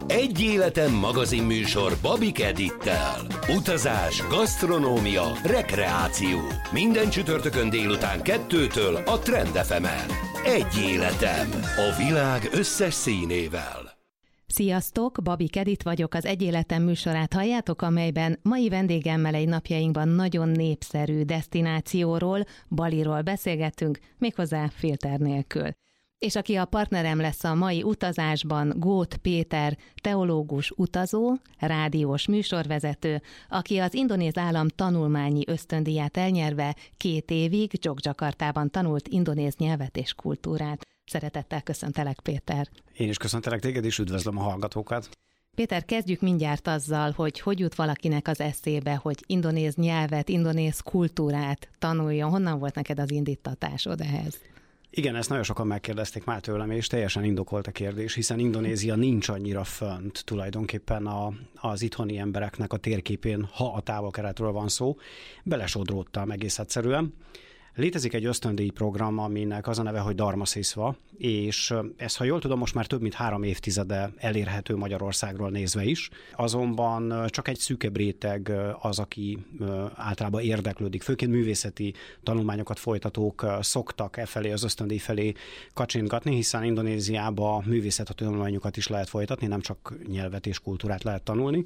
Egy életem magazinműsor Babik Edittel. Utazás, gasztronómia, rekreáció. Minden csütörtökön délután 2-től a Trend FM-en. Egy életem. A világ összes színével. Sziasztok, Babik Edit vagyok, az Egy életem műsorát halljátok, amelyben mai vendégemmel egy napjainkban nagyon népszerű desztinációról, Baliról beszélgetünk, méghozzá filter nélkül. És aki a partnerem lesz a mai utazásban, Góth Péter, teológus utazó, rádiós műsorvezető, aki az indonéz állam tanulmányi ösztöndíját elnyerve 2 évig Dzsokdzsakartában tanult indonéz nyelvet és kultúrát. Szeretettel köszöntelek, Péter. Én is köszöntelek téged, és üdvözlöm a hallgatókat. Péter, kezdjük mindjárt azzal, hogy jut valakinek az eszébe, hogy indonéz nyelvet, indonéz kultúrát tanuljon. Honnan volt neked az indítatásod ehhez? Igen, ezt nagyon sokan megkérdezték már tőlem, és teljesen indokolt a kérdés, hiszen Indonézia nincs annyira fönt tulajdonképpen az itthoni embereknek a térképén, ha a távol-keletről van szó. Belesodródtam egész egyszerűen. Létezik egy ösztöndíj program, aminek az a neve, hogy Dharma Siswa, és ez, ha jól tudom, most már több mint 3 évtizede elérhető Magyarországról nézve is. Azonban csak egy szűkebb réteg az, aki általában érdeklődik. Főként művészeti tanulmányokat folytatók szoktak efelé, az ösztöndíj felé kacsintgatni, hiszen Indonéziában művészeti tanulmányokat is lehet folytatni, nem csak nyelvet és kultúrát lehet tanulni.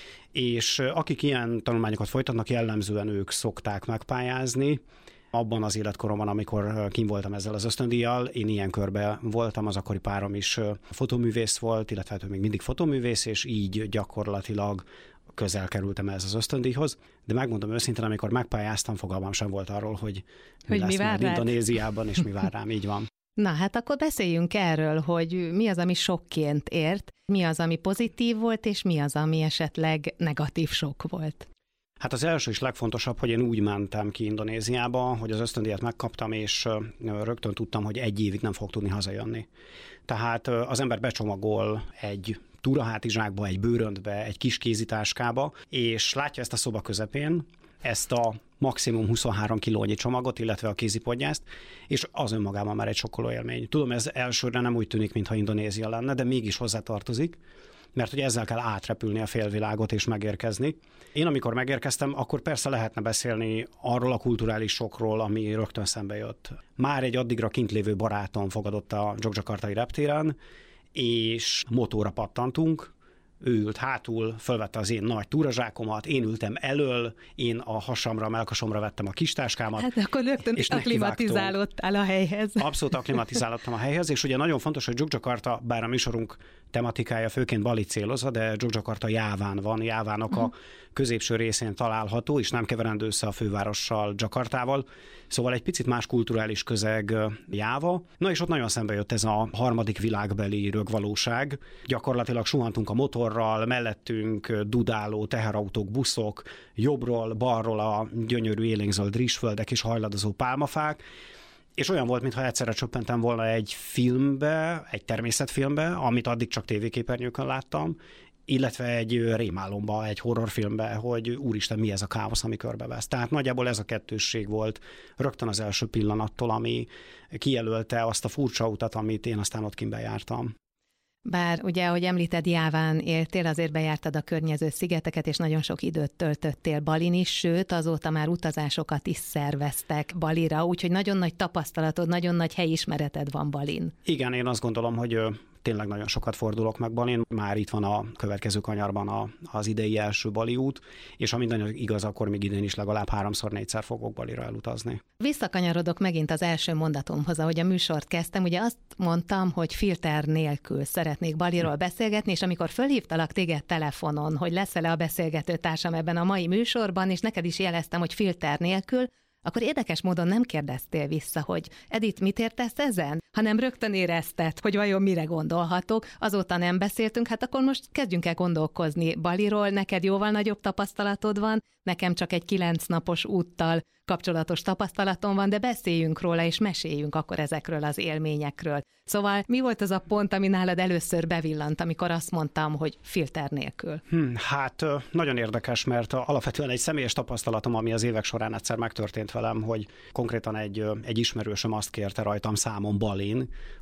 És akik ilyen tanulmányokat folytatnak, jellemzően ők szokták megpályázni. Abban az életkoromban, amikor kim voltam ezzel az ösztöndíjjal, én ilyen körben voltam, az akkori párom is fotoművész volt, illetve ő még mindig fotoművész, és így gyakorlatilag közel kerültem ez az ösztöndíjhoz. De megmondom őszintén, amikor megpályáztam, fogalmam sem volt arról, hogy lesz majd Indonéziában, és mi vár rám, így van. Na hát akkor beszéljünk erről, hogy mi az, ami sokként ért, mi az, ami pozitív volt, és mi az, ami esetleg negatív sok volt. Hát az első és legfontosabb, hogy én úgy mentem ki Indonéziába, hogy az ösztöndíjat megkaptam, és rögtön tudtam, hogy 1 évig nem fog tudni hazajönni. Tehát az ember becsomagol egy túrahátizsákba, egy bőröntbe, egy kis kézitáskába, és látja ezt a szoba közepén, ezt a maximum 23 kilónyi csomagot, illetve a kézipodgyászt, és az önmagában már egy sokkoló élmény. Tudom, ez elsőre nem úgy tűnik, mintha Indonézia lenne, de mégis hozzátartozik, mert hogy ezzel kell átrepülni a félvilágot és megérkezni. Én amikor megérkeztem, akkor persze lehetne beszélni arról a kulturális sokról, ami rögtön szembe jött. Már egy addigra kint lévő barátom fogadott a dzsokdzsakartai reptéren, és motorra pattantunk. Ő ült hátul, fölvette az én nagy túrazsákomat, én ültem elől, én a hasamra, a melkasomra vettem a kis táskámat. Hát akkor rögtön is akklimatizálódtál a helyhez. Abszolút akklimatizálódtam a helyhez, és ugye nagyon fontos, hogy Dzsokdzsakarta, bár a műsorunk tematikája főként Bali célozza, de Dzsokdzsakarta Jáván van, Jávának a középső részén található, és nem keverendő össze a fővárossal, Dzsakartával. Szóval egy picit más kulturális közeg Jáva. Na és ott nagyon szembe jött ez a harmadik világbeli rögvalóság. Gyakorlatilag suhantunk a motorral, mellettünk dudáló teherautók, buszok, jobbról, balról a gyönyörű élénkzöld rizsföldek és hajladozó pálmafák. És olyan volt, mintha egyszerre csöppentem volna egy filmbe, egy természetfilmbe, amit addig csak tévéképernyőkön láttam, illetve egy rémálomba, egy horrorfilmbe, hogy úristen, mi ez a káosz, ami körbevesz. Tehát nagyjából ez a kettősség volt rögtön az első pillanattól, ami kijelölte azt a furcsa utat, amit én aztán ott kint bejártam. Bár ugye, ahogy említed, Jáván éltél, azért bejártad a környező szigeteket, és nagyon sok időt töltöttél Balin is, sőt, azóta már utazásokat is szerveztek Balira, úgyhogy nagyon nagy tapasztalatod, nagyon nagy helyismereted van Balin. Igen, én azt gondolom, hogy tényleg nagyon sokat fordulok meg Balin. Már itt van a következő kanyarban az idei első Bali út, és ha minden igaz, akkor még idén is legalább 3-4-szer fogok Balira elutazni. Visszakanyarodok megint az első mondatomhoz, ahogy a műsort kezdtem. Ugye azt mondtam, hogy filter nélkül szeretnék Baliról beszélgetni, és amikor fölhívtalak téged telefonon, hogy leszel-e a beszélgető társam ebben a mai műsorban, és neked is jeleztem, hogy filter nélkül, akkor érdekes módon nem kérdeztél vissza, hogy Edith, mit értesz ezen? Hanem rögtön érezted, hogy vajon mire gondolhatok. Azóta nem beszéltünk, hát akkor most kezdjünk el gondolkozni Baliról. Neked jóval nagyobb tapasztalatod van, nekem csak egy 9 napos úttal kapcsolatos tapasztalatom van, de beszéljünk róla, és meséljünk akkor ezekről az élményekről. Szóval mi volt az a pont, ami nálad először bevillant, amikor azt mondtam, hogy filter nélkül? Hát nagyon érdekes, mert alapvetően egy személyes tapasztalatom, ami az évek során egyszer megtörtént velem, hogy konkrétan egy ismerősöm azt kérte rajtam számon Balin,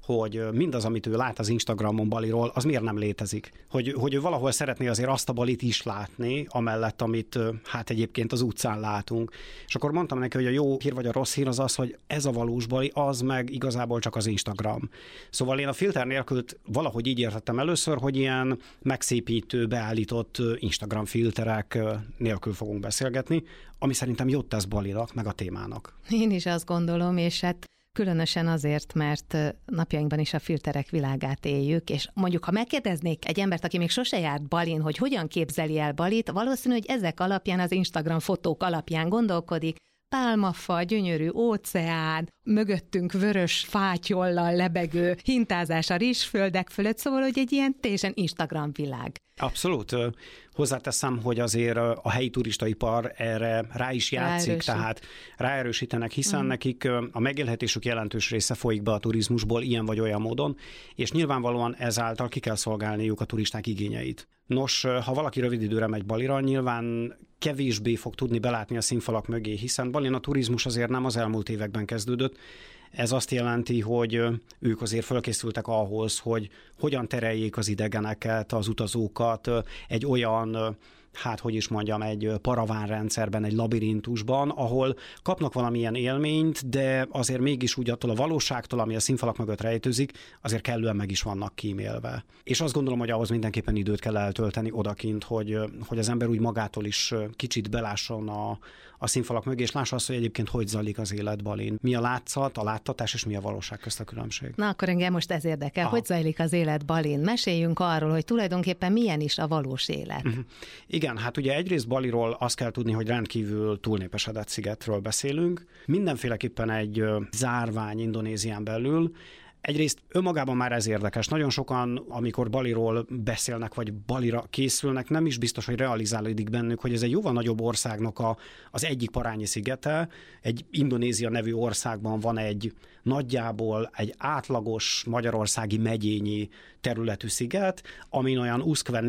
hogy mindaz, amit ő lát az Instagramon Baliról, az miért nem létezik. Hogy ő valahol szeretné azért azt a Balit is látni, amellett, amit hát egyébként az utcán látunk. És akkor mondtam neki, hogy a jó hír vagy a rossz hír az az, hogy ez a valós Bali, az meg igazából csak az Instagram. Szóval én a filter nélkül valahogy így értettem először, hogy ilyen megszépítő, beállított Instagram filterek nélkül fogunk beszélgetni, ami szerintem jót tesz Balinak, meg a témának. Én is azt gondolom, és hát különösen azért, mert napjainkban is a filterek világát éljük, és mondjuk, ha megkérdeznék egy embert, aki még sose járt Balin, hogy hogyan képzeli el Balit, valószínű, hogy ezek alapján, az Instagram fotók alapján gondolkodik, pálmafa, gyönyörű óceán, mögöttünk vörös fátyollal lebegő hintázás a rizsföldek fölött, szóval, hogy egy ilyen teljesen Instagram világ. Abszolút. Hozzáteszem, hogy azért a helyi turistaipar erre rá is játszik, tehát ráerősítenek, hiszen nekik a megélhetésük jelentős része folyik be a turizmusból ilyen vagy olyan módon, és nyilvánvalóan ezáltal ki kell szolgálniuk a turisták igényeit. Nos, ha valaki rövid időre megy Balira, nyilván kevésbé fog tudni belátni a színfalak mögé, hiszen Balin a turizmus azért nem az elmúlt években kezdődött. Ez azt jelenti, hogy ők azért felkészültek ahhoz, hogy hogyan tereljék az idegeneket, az utazókat egy olyan, hát hogy is mondjam, egy paravánrendszerben, egy labirintusban, ahol kapnak valamilyen élményt, de azért mégis úgy attól a valóságtól, ami a színfalak mögött rejtőzik, azért kellően meg is vannak kímélve. És azt gondolom, hogy ahhoz mindenképpen időt kell eltölteni odakint, hogy az ember úgy magától is kicsit belásson a színfalak mögé, és lássa azt, hogy egyébként hogy zajlik az élet Balin. Mi a látszat, a láttatás, és mi a valóság közt a különbség. Na, akkor engem most ez érdekel. Hogy zajlik az élet Balin? Meséljünk arról, hogy tulajdonképpen milyen is a valós élet. Igen, hát ugye egyrészt Baliról azt kell tudni, hogy rendkívül túlnépesedett szigetről beszélünk. Mindenféleképpen egy zárvány Indonézián belül. Egyrészt önmagában már ez érdekes. Nagyon sokan, amikor Baliról beszélnek, vagy Balira készülnek, nem is biztos, hogy realizálódik bennük, hogy ez egy jóval nagyobb országnak az egyik parányi szigete. Egy Indonézia nevű országban van egy nagyjából egy átlagos magyarországi megyényi területű sziget, amin olyan uszkve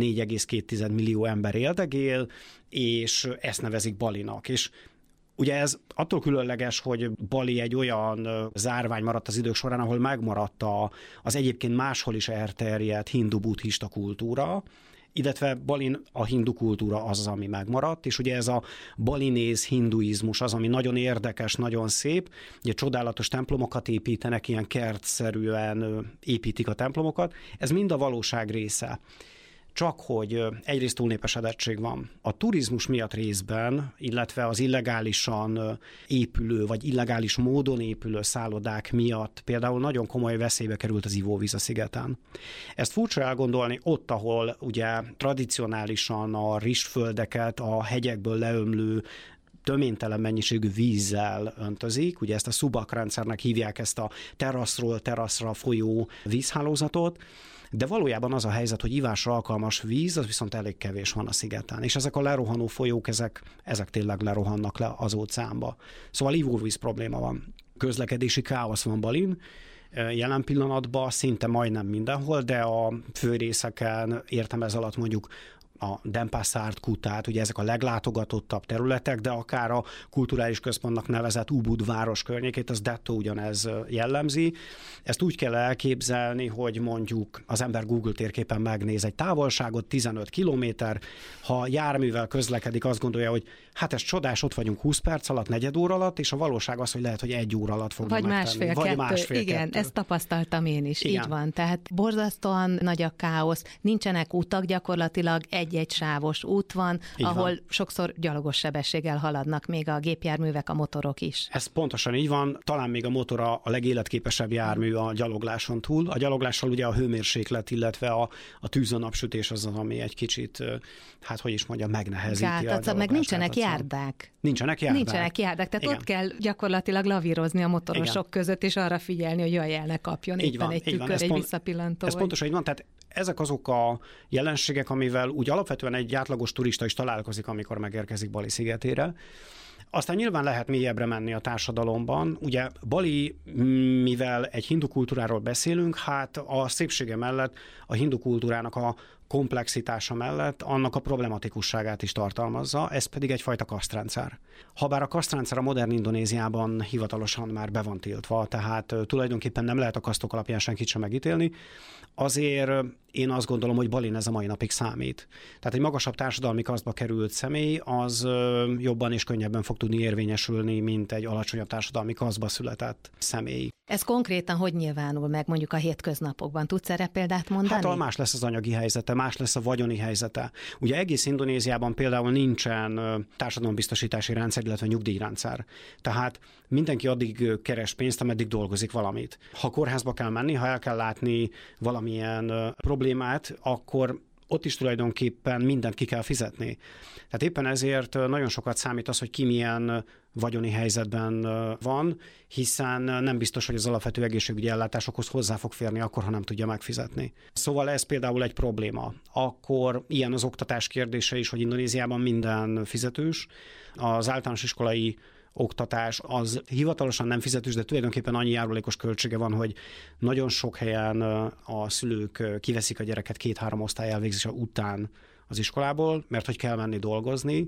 4,2 millió ember éldegél, és ezt nevezik Balinak. És ugye ez attól különleges, hogy Bali egy olyan zárvány maradt az idők során, ahol megmaradt az egyébként máshol is elterjedt hindu-buddhista kultúra, illetve Balin a hindu kultúra az, ami megmaradt, és ugye ez a balinéz hinduizmus az, ami nagyon érdekes, nagyon szép, ugye csodálatos templomokat építenek, ilyen kertszerűen építik a templomokat, ez mind a valóság része. Csak hogy egyrészt túlnépesedettség van. A turizmus miatt részben, illetve az illegálisan épülő, vagy illegális módon épülő szállodák miatt például nagyon komoly veszélybe került az ivóvíz a szigeten. Ezt furcsa elgondolni ott, ahol ugye tradicionálisan a rizsföldeket a hegyekből leömlő töménytelen mennyiségű vízzel öntözik, ugye ezt a Subak rendszernek hívják, ezt a teraszról teraszra folyó vízhálózatot, de valójában az a helyzet, hogy ivásra alkalmas víz, az viszont elég kevés van a szigeten. És ezek a lerohanó folyók, ezek tényleg lerohannak le az óceánba. Szóval ivóvíz probléma van. Közlekedési káosz van Balin, jelen pillanatban szinte majdnem mindenhol, de a főrészeken értem ez alatt mondjuk a Denpasart, Kutát, ugye ezek a leglátogatottabb területek, de akár a kulturális központnak nevezett Ubud város környékét, az dettó ugyanez jellemzi. Ezt úgy kell elképzelni, hogy mondjuk az ember Google térképen megnéz egy távolságot, 15 kilométer, ha járművel közlekedik, azt gondolja, hogy hát ez csodás, ott vagyunk 20 perc alatt, negyed óra alatt, és a valóság az, hogy lehet, hogy 1 óra alatt fogja megtenni. Vagy másfél-kettő. Igen, ezt tapasztaltam én is, igen. Így van. Tehát borzasztóan nagy a káosz, nincsenek utak, gyakorlatilag egy sávos út van, így ahol van. Sokszor gyalogos sebességgel haladnak még a gépjárművek, a motorok is. Ez pontosan így van, talán még a motor a legéletképesebb jármű a gyalogláson túl. A gyaloglással ugye a hőmérséklet, illetve a tűz, a napsütés az, ami egy kicsit, hát hogy is mondjam, megnehezíti a gyaloglást. Meg nincsenek járdák. Nincsenek járdák, tehát igen. Ott kell gyakorlatilag lavírozni a motorosok igen. között, és arra figyelni, hogy jaj, el ne kapjon így éppen van, egy tükör, egy visszapillantó. Ez pontosan így van, tehát ezek azok a jelenségek, amivel úgy alapvetően egy átlagos turista is találkozik, amikor megérkezik Bali szigetére. Aztán nyilván lehet mélyebbre menni a társadalomban. Ugye Bali, mivel egy hindu kultúráról beszélünk, hát a szépsége mellett a hindu kultúrának a komplexitása mellett annak a problematikusságát is tartalmazza, ez pedig egyfajta kasztrendszer. Habár a kasztrendszer a modern Indonéziában hivatalosan már be van tiltva, tehát tulajdonképpen nem lehet a kasztok alapján senkit sem megítélni, azért én azt gondolom, hogy Balin ez a mai napig számít. Tehát egy magasabb társadalmi kasztba került személy, az jobban és könnyebben fog tudni érvényesülni, mint egy alacsonyabb társadalmi kasztba született személy. Ez konkrétan hogy nyilvánul meg mondjuk a hétköznapokban? Tudsz erre példát mondani? Hát más lesz az anyagi helyzete, más lesz a vagyoni helyzete. Ugye egész Indonéziában például nincsen társadalombiztosítási rendszer, illetve nyugdíjrendszer. Tehát mindenki addig keres pénzt, ameddig dolgozik valamit. Ha kórházba kell menni, ha el kell látni valamilyen problémát, akkor ott is tulajdonképpen mindent ki kell fizetni. Tehát éppen ezért nagyon sokat számít az, hogy ki milyen vagyoni helyzetben van, hiszen nem biztos, hogy az alapvető egészségügyi ellátásokhoz hozzá fog férni akkor, ha nem tudja megfizetni. Szóval ez például egy probléma. Akkor ilyen az oktatás kérdése is, hogy Indonéziában minden fizetős. Az általános iskolai oktatás az hivatalosan nem fizetős, de tulajdonképpen annyi járulékos költsége van, hogy nagyon sok helyen a szülők kiveszik a gyereket 2-3 osztály elvégzése után az iskolából, mert hogy kell menni dolgozni.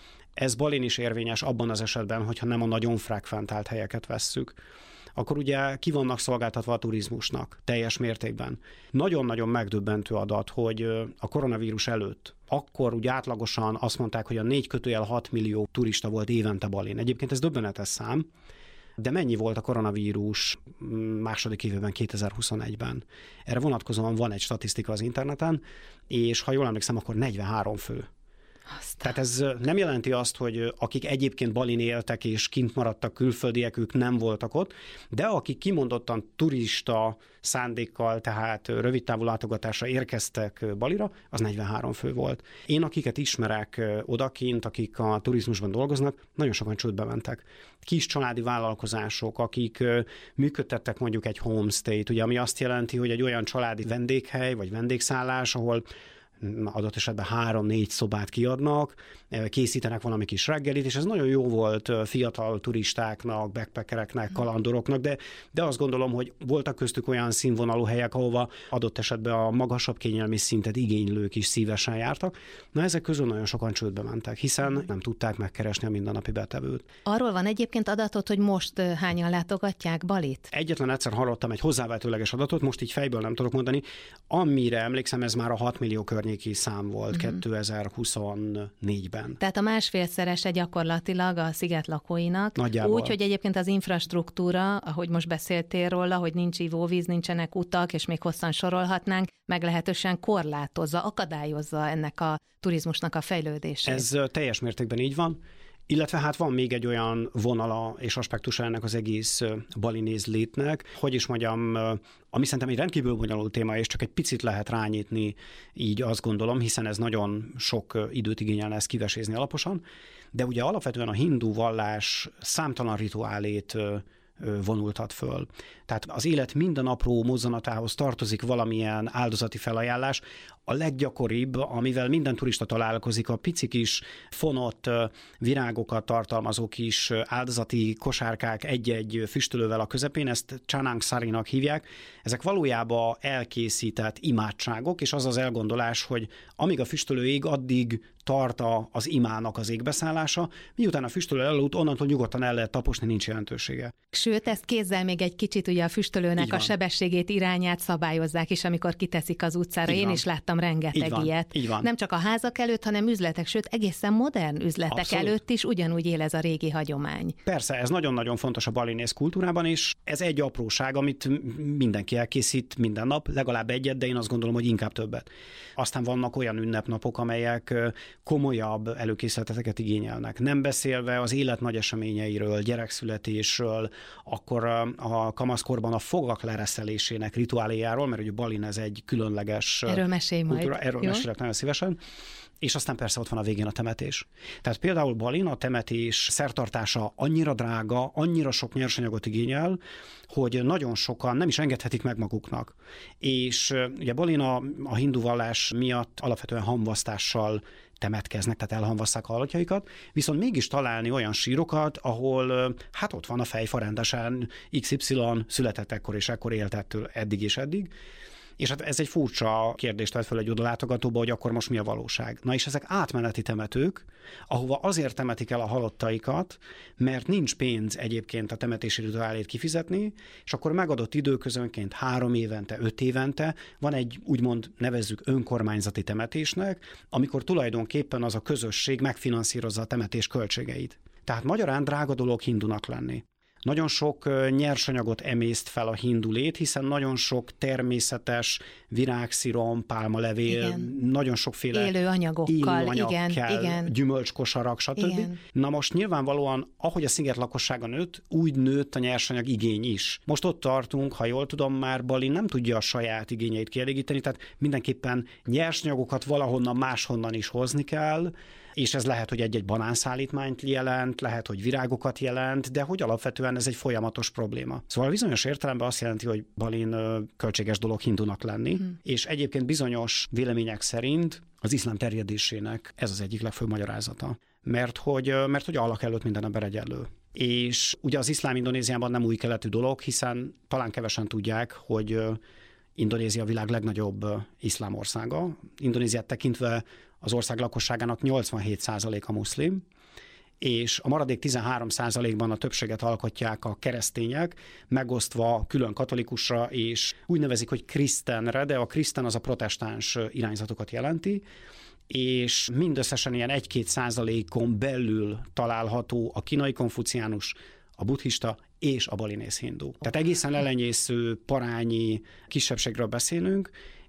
Ez Balin is érvényes abban az esetben, hogyha nem a nagyon frekventált helyeket vesszük. Akkor ugye ki vannak szolgáltatva a turizmusnak teljes mértékben. Nagyon-nagyon megdöbbentő adat, hogy a koronavírus előtt akkor ugye átlagosan azt mondták, hogy a 4/6 millió turista volt évente Balin. Egyébként ez döbbenetes szám, de mennyi volt a koronavírus második évben, 2021-ben? Erre vonatkozóan van egy statisztika az interneten, és ha jól emlékszem, akkor 43 fő. Tehát ez nem jelenti azt, hogy akik egyébként Balin éltek és kint maradtak külföldiek, ők nem voltak ott, de akik kimondottan turista szándékkal, tehát rövidtávú látogatásra érkeztek Balira, az 43 fő volt. Én, akiket ismerek odakint, akik a turizmusban dolgoznak, nagyon sokan csődbe mentek. Kis családi vállalkozások, akik működtettek mondjuk egy homestay-t, ugye, ami azt jelenti, hogy egy olyan családi vendéghely vagy vendégszállás, ahol adott esetben 3-4 szobát kiadnak, készítenek valami kis reggelit, és ez nagyon jó volt fiatal turistáknak, backpackereknek, kalandoroknak, de azt gondolom, hogy voltak köztük olyan színvonalú helyek, ahova adott esetben a magasabb kényelmi szintet igénylők is szívesen jártak. Na, ezek közül nagyon sokan csődbe mentek, hiszen nem tudták megkeresni a mindennapi betevőt. Arról van egyébként adatot, hogy most hányan látogatják Balit? Egyetlen egyszer hallottam egy hozzávetőleges adatot, most így fejből nem tudok mondani. Amire emlékszem, ez már a 6 millió környéki szám volt 2024-ben. Tehát a másfélszerese gyakorlatilag a sziget lakóinak. Nagyjából. Úgy, hogy egyébként az infrastruktúra, ahogy most beszéltél róla, hogy nincs ivóvíz, nincsenek utak, és még hosszan sorolhatnánk, meglehetősen korlátozza, akadályozza ennek a turizmusnak a fejlődését. Ez teljes mértékben így van. Illetve hát van még egy olyan vonala és aspektusa ennek az egész balinéz létnek, hogy is mondjam, ami szerintem egy rendkívül bonyolult téma, és csak egy picit lehet rányitni, így azt gondolom, hiszen ez nagyon sok időt igényelne ezt kivesézni alaposan, de ugye alapvetően a hindu vallás számtalan rituálét vonultat föl. Tehát az élet minden apró mozzanatához tartozik valamilyen áldozati felajánlás. A leggyakoribb, amivel minden turista találkozik, a pici kis fonott virágokat tartalmazó kis áldozati kosárkák egy-egy füstölővel a közepén, ezt Chanang Sarinak hívják. Ezek valójában elkészített imádságok, és az az elgondolás, hogy amíg a füstölő ég, addig tart az imának az égbeszállása, miután a füstölő elaludt, onnantól nyugodtan el lehet taposni, nincs jelentősége. Sőt, ezt kézzel még egy kicsit ugye a füstölőnek a sebességét, irányát szabályozzák is, amikor kiteszik az utcára. Én is láttam rengeteg ilyet. Nem csak a házak előtt, hanem üzletek, sőt egészen modern üzletek előtt is ugyanúgy él ez a régi hagyomány. Persze, ez nagyon-nagyon fontos a balinész kultúrában is. Ez egy apróság, amit mindenki elkészít minden nap, legalább egyet, de én azt gondolom, hogy inkább többet. Aztán vannak olyan ünnepnapok, amelyek komolyabb előkészületeket igényelnek. Nem beszélve az élet nagy eseményeiről, gyerekszületésről, akkor a kamaszkorban a fogak lereszelésének rituáléjáról, mert ugye Balin ez egy különleges erről mesélj kultúra, majd. Erről mesélek nagyon szívesen. És aztán persze ott van a végén a temetés. Tehát például Balin a temetés szertartása annyira drága, annyira sok nyersanyagot igényel, hogy nagyon sokan nem is engedhetik meg maguknak. És ugye Balin a hindu vallás miatt alapvetően hamvasztással temetkeznek, tehát elhamvasszák a halottjaikat, viszont mégis találni olyan sírokat, ahol hát ott van a fejfa rendesen, XY született ekkor és ekkor élt ettől eddig és eddig. És hát ez egy furcsa kérdést vett fel egy odalátogatóba, hogy akkor most mi a valóság. Na és ezek átmeneti temetők, ahova azért temetik el a halottaikat, mert nincs pénz egyébként a temetési rituálét kifizetni, és akkor megadott időközönként 3 évente, 5 évente van egy úgymond nevezzük önkormányzati temetésnek, amikor tulajdonképpen az a közösség megfinanszírozza a temetés költségeit. Tehát magyarán drága dolog hindunak lenni. Nagyon sok nyersanyagot emészt fel a hindu lét, hiszen nagyon sok természetes virágszirom, pálmalevél, igen. Nagyon sokféle élő anyagokkal, igen. Gyümölcskosarak, stb. Igen. Na most nyilvánvalóan, ahogy a sziget lakossága nőtt, úgy nőtt a nyersanyag igény is. Most ott tartunk, ha jól tudom, már Balin nem tudja a saját igényeit kielégíteni, tehát mindenképpen nyersanyagokat valahonnan máshonnan is hozni kell, és ez lehet, hogy egy-egy banánszállítmányt jelent, lehet, hogy virágokat jelent, de hogy alapvetően ez egy folyamatos probléma. Szóval bizonyos értelemben azt jelenti, hogy Balin költséges dolog hindunak lenni, és egyébként bizonyos vélemények szerint az iszlám terjedésének ez az egyik legfőbb magyarázata. Mert hogy Allah előtt minden ember egyenlő. És ugye az iszlám Indonéziában nem új keletű dolog, hiszen talán kevesen tudják, hogy Indonézia a világ legnagyobb iszlám országa. Indonéziát tekintve az ország lakosságának 87% a muszlim, és a maradék 13%-ban a többséget alkotják a keresztények, megosztva külön katolikusra, és úgy nevezik, hogy krisztenre, de a kriszten az a protestáns irányzatokat jelenti, és mindösszesen ilyen 1-2%-on belül található a kínai konfuciánus, a buddhista és a balinész hindu. Tehát egészen elenyésző, parányi kisebbségről beszélünk,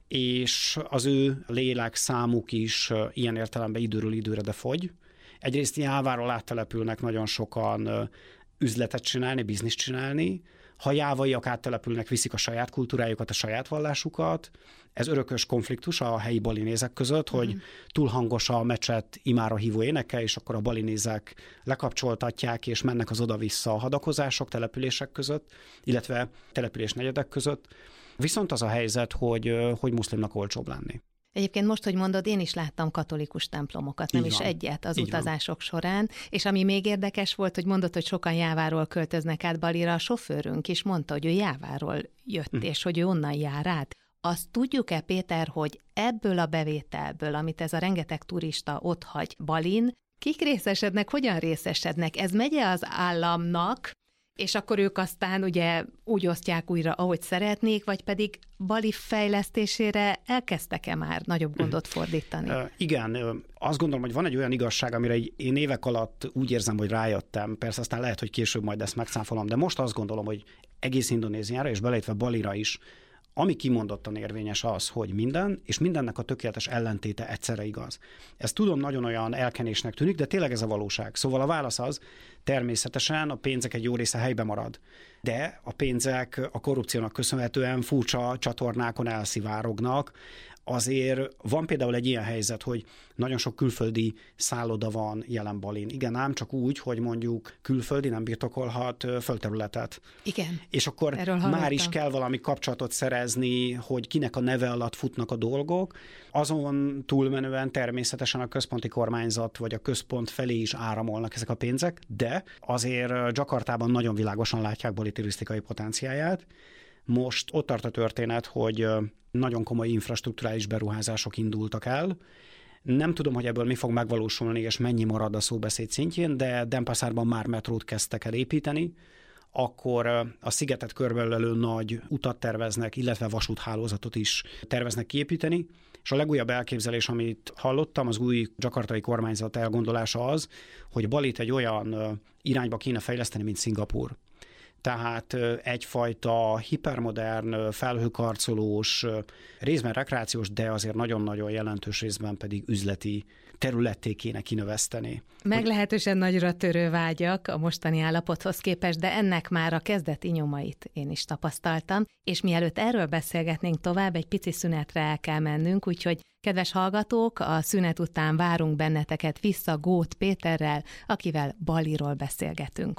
és az ő lélek számuk is ilyen értelemben időről időre de fogy. Egyrészt Jáváról áttelepülnek nagyon sokan üzletet csinálni, bizniszt csinálni. Ha jávaiak áttelepülnek, viszik a saját kultúrájukat, a saját vallásukat. Ez örökös konfliktus a helyi balinézek között, hogy túl hangos a mecset imára hívó éneke, és akkor a balinézek lekapcsoltatják, és mennek az oda-vissza a hadakozások települések között, illetve településnegyedek között. Viszont az a helyzet, hogy muszlimnak olcsóbb lenni. Egyébként most, hogy mondod, én is láttam katolikus templomokat, nem is egyet az utazások során, és ami még érdekes volt, hogy mondod, hogy sokan Jáváról költöznek át Balira, a sofőrünk is mondta, hogy ő Jáváról jött, és hogy ő onnan jár át. Azt tudjuk-e, Péter, hogy ebből a bevételből, amit ez a rengeteg turista otthagy Balin, kik részesednek, hogyan részesednek? Ez megye az államnak, és akkor ők aztán ugye úgy osztják újra, ahogy szeretnék, vagy pedig Bali fejlesztésére elkezdtek-e már nagyobb gondot fordítani? Igen, azt gondolom, hogy van egy olyan igazság, amire én évek alatt úgy érzem, hogy rájöttem, persze aztán lehet, hogy később majd ezt megcáfolom, de most azt gondolom, hogy egész Indonéziára, és beleértve Balira is, ami kimondottan érvényes az, hogy minden, és mindennek a tökéletes ellentéte egyszerre igaz. Ezt tudom, nagyon olyan elkenésnek tűnik, de tényleg ez a valóság. Szóval a válasz az, természetesen a pénzek egy jó része helyben marad, de a pénzek a korrupciónak köszönhetően furcsa csatornákon elszivárognak. Azért van például egy ilyen helyzet, hogy nagyon sok külföldi szálloda van jelen Balin. Igen, ám csak úgy, hogy mondjuk külföldi nem birtokolhat földterületet. Igen. És akkor már is kell valami kapcsolatot szerezni, hogy kinek a neve alatt futnak a dolgok. Azon túlmenően természetesen a központi kormányzat vagy a központ felé is áramolnak ezek a pénzek, de azért Jakartában nagyon világosan látják Bali turisztikai potenciáját. Most ott tart a történet, hogy nagyon komoly infrastrukturális beruházások indultak el. Nem tudom, hogy ebből mi fog megvalósulni, és mennyi marad a szóbeszéd szintjén, de Denpasarban már metrót kezdtek el építeni, akkor a szigetet körbeölelő nagy utat terveznek, illetve vasúthálózatot is terveznek kiépíteni, és a legújabb elképzelés, amit hallottam, az új jakartai kormányzat elgondolása az, hogy Balit egy olyan irányba kéne fejleszteni, mint Szingapúr. Tehát egyfajta hipermodern, felhőkarcolós, részben rekreációs, de azért nagyon-nagyon jelentős részben pedig üzleti területté kéne kinöveszteni. Meglehetősen nagyra törő vágyak a mostani állapothoz képest, de ennek már a kezdeti nyomait én is tapasztaltam, és mielőtt erről beszélgetnénk tovább, egy pici szünetre el kell mennünk, úgyhogy kedves hallgatók, a szünet után várunk benneteket vissza Góth Péterrel, akivel Baliról beszélgetünk.